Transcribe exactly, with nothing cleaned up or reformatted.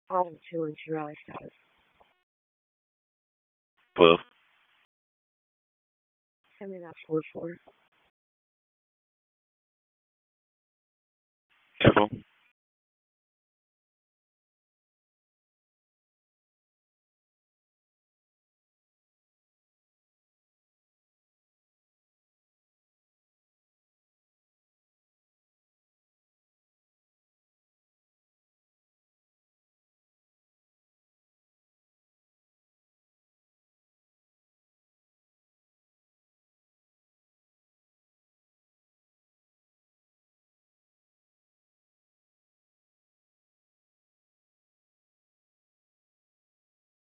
Bottom two inch rally status. Puff. Send me that four four. Careful.